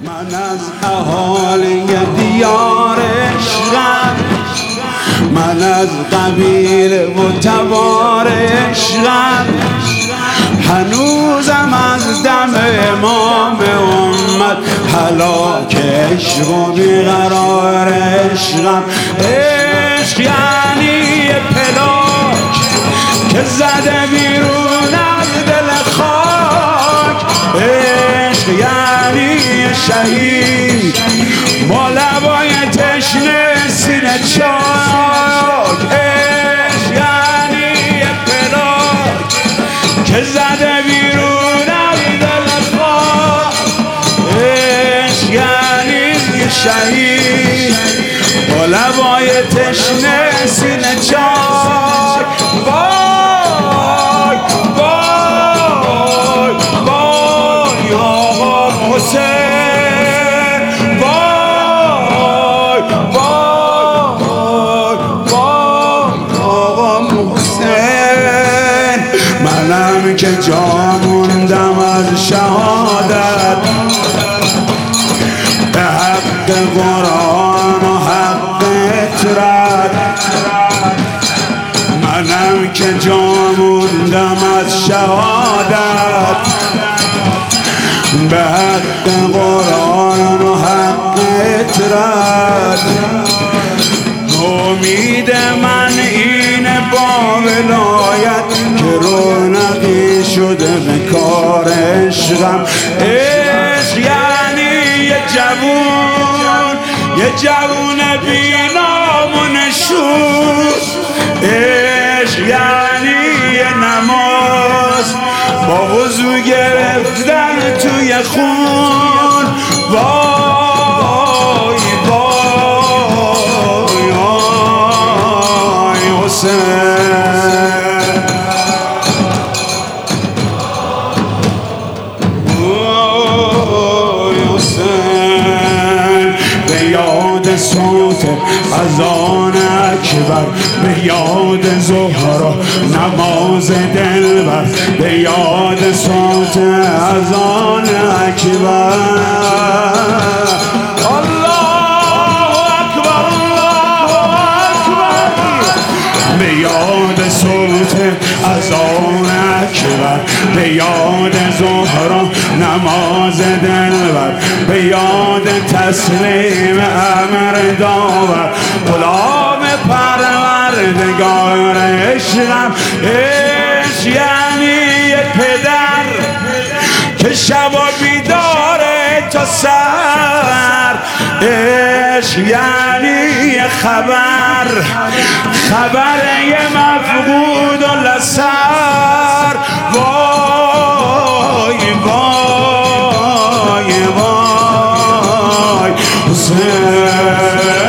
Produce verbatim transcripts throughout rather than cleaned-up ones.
من از اهالی دیار عشقم، من از قبیله و تبار عشقم، هنوزم از دم امام امت هلاک عشق و بیقرار عشقم. عشق یعنی پلاک که زده بیرون از دل خاک، عشق یعنی شهید با لبای تشنه سینه چاک، عشق یعنی پلاک که زده بیرون از دل خاک، عشق یعنی شهید با لبای تشنه سینه چاک. وای وای وای آقا حسین، وای وای وای آقا حسین، منم که جا موندم از شهادت به حق قرآن و حق اطرت، منم که جا موندم از شهادت به حق قرآن و حق اطرت. امید من اینه با ولایت که رونقی شده به کار عشقم. عشق یعنی یه جوون، یه جوون بینام و نشون، عشق یعنی یه نماز با وضو گرفتن توی خون. وای وای وای حسین، وای حسین، به یاد صوت اذان اکبر، به یاد زهرا نماز دلبر، به یاد صوت اذان اکبر. الله اکبر الله اکبر، به یاد صوت اذان اکبر، به یاد زهرا نماز دلبر، به یاد تسلیم امر داور غلام پروردگار عشقم. عشق یعنی یه پدر که شبا بیداره تا سر، عشق یعنی یه خبر، خبر یه مفقود و لسر. وای وای وای حسین،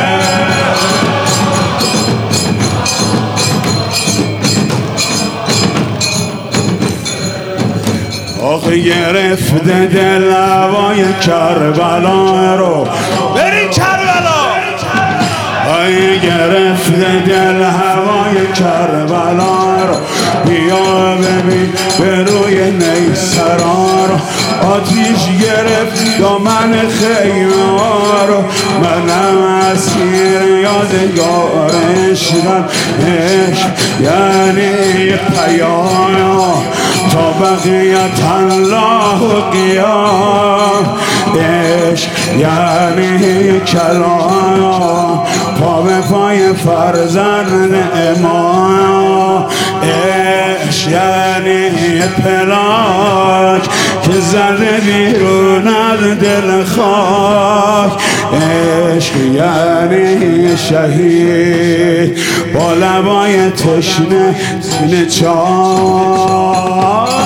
آخه گرفته دل هوای کربلا رو، بریم کربلا. آخه گرفته دل هوای کربلا رو، بیا ببین به روی نیسرا رو، آتیش گرفت دامن خیمه ها رو، منم اسیر یادگار عشقم. عشق یعنی پیام تا بقیت الله و قیام، عشق یعنی کلام پا به پای فرزند امام، عشق یعنی پلاک که زده بیرون از دل خاک، عشق یعنی شهید با لبای تشنه سینه چاک.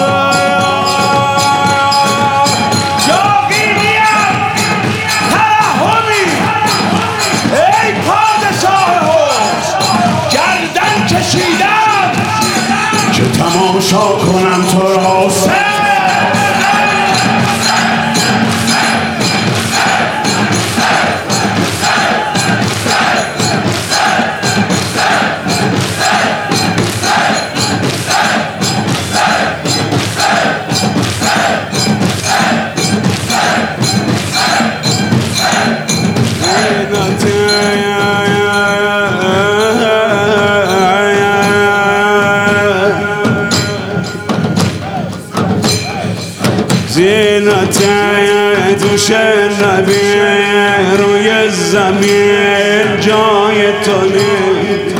که تماشا کنم تو را تو شنوی روی زمین جای تو نیست.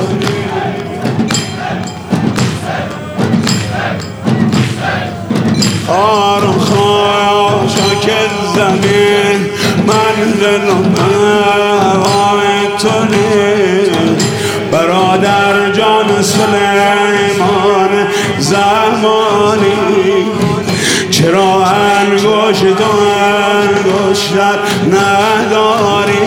خار خاشاک زمین منزل هوای تو نیست. برادر جان سلیمان زمانی چرا انگشت و انگشتر نداری؟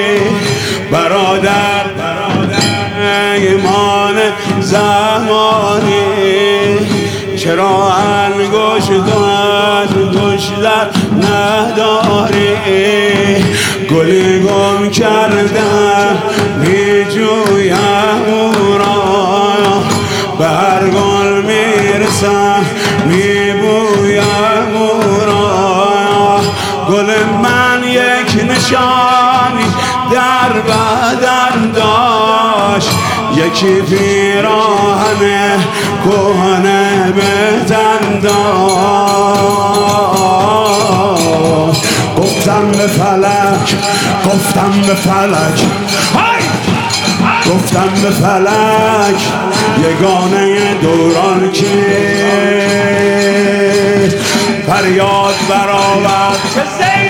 برادر برادر ایمان زمانی چرا انگشت و انگشتر نداری؟ گلی گم کردم می جویم او را، به هر گل میرسم می بویم او را. گل من یک نشانی در بدن داشت، یکی پیراهن کهنه به تن داشت. گفتم به فلک گفتم به فلک گفتم به فلک یگانه دوران کیست؟ فریاد برآورد که